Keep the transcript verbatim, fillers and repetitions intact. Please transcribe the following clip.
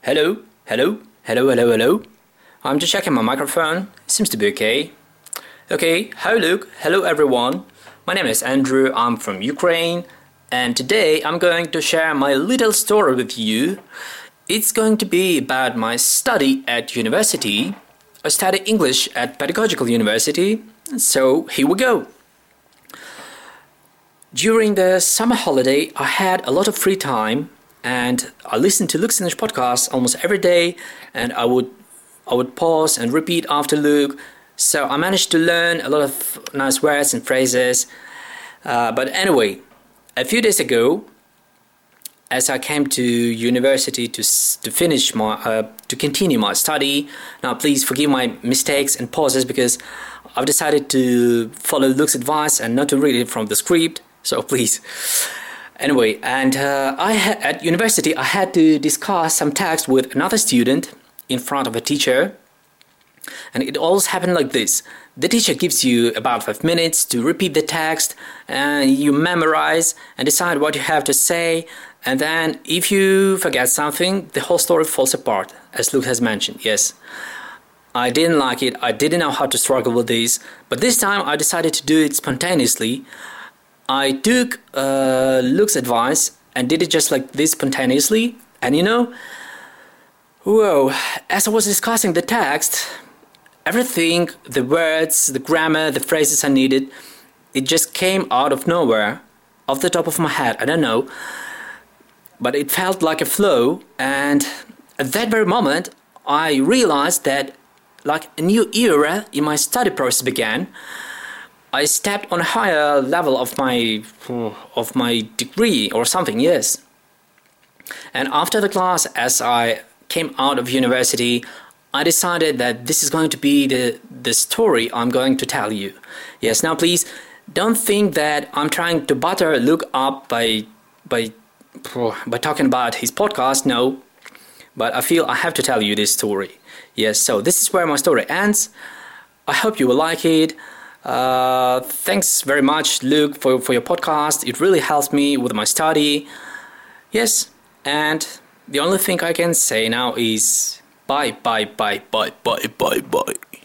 Hello, hello, hello, hello, hello. I'm just checking my microphone. It seems to be okay. Okay, hi Luke. Hello everyone. My name is Andrew. I'm from Ukraine. And today I'm going to share my little story with you. It's going to be about my study at university. I study English at Pedagogical University. So here we go. During the summer holiday, I had a lot of free time. And I listened to Luke's English podcast almost every day, and I would I would pause and repeat after Luke. So I managed to learn a lot of nice words and phrases. Uh, but anyway, a few days ago, as I came to university to to finish my uh, to continue my study. Now, please forgive my mistakes and pauses because I've decided to follow Luke's advice and not to read it from the script. So please. Anyway, and uh, I ha- at university I had to discuss some text with another student in front of a teacher, and it always happened like this. The teacher gives you about five minutes to repeat the text, and you memorize and decide what you have to say, and then if you forget something, the whole story falls apart, as Luke has mentioned. Yes, I didn't like it. I didn't know how to struggle with this, but this time I decided to do it spontaneously. I took uh, Luke's advice and did it just like this spontaneously. And you know, whoa, as I was discussing the text, everything, the words, the grammar, the phrases I needed, it just came out of nowhere, off the top of my head. I don't know. But it felt like a flow. And at that very moment, I realized that like a new era in my study process began. I stepped on a higher level of my of my degree or something, yes. And after the class, as I came out of university, I decided that this is going to be the, the story I'm going to tell you. Yes, now please don't think that I'm trying to butter Luke up by by by talking about his podcast, no. But I feel I have to tell you this story. Yes, so this is where my story ends. I hope you will like it. Uh, thanks very much, Luke, for, for your podcast. It really helps me with my study. Yes, and the only thing I can say now is bye, bye, bye, bye, bye, bye, bye.